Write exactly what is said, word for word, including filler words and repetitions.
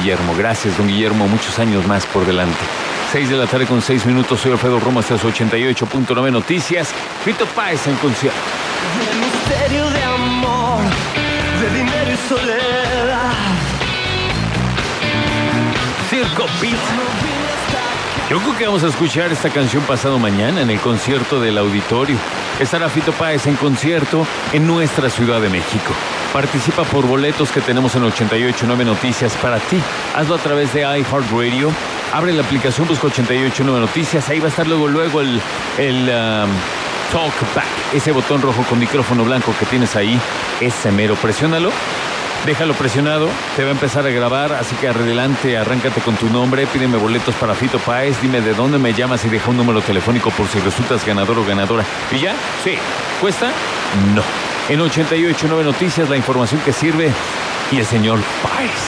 Guillermo. Gracias, don Guillermo, muchos años más por delante. Seis de la tarde con seis minutos, soy Alfredo Romo, hasta las ochenta y ocho punto nueve Noticias. Fito Páez en concierto. El misterio de amor, de dinero y soledad. Circo Beat. Yo creo que vamos a escuchar esta canción pasado mañana en el concierto del auditorio. Estará Fito Páez en concierto en nuestra Ciudad de México. Participa por boletos que tenemos en ochenta y ocho punto nueve Noticias para ti. Hazlo a través de iHeartRadio. Abre la aplicación, busca ochenta y ocho punto nueve Noticias. Ahí va a estar luego, luego el, el um, Talkback. Ese botón rojo con micrófono blanco que tienes ahí. Ese mero, presiónalo. Déjalo presionado, te va a empezar a grabar, así que adelante, arráncate con tu nombre, pídeme boletos para Fito Páez, dime de dónde me llamas y deja un número telefónico por si resultas ganador o ganadora. ¿Y ya? Sí. ¿Cuesta? No. En ochenta y ocho punto nueve Noticias, la información que sirve y el señor Páez.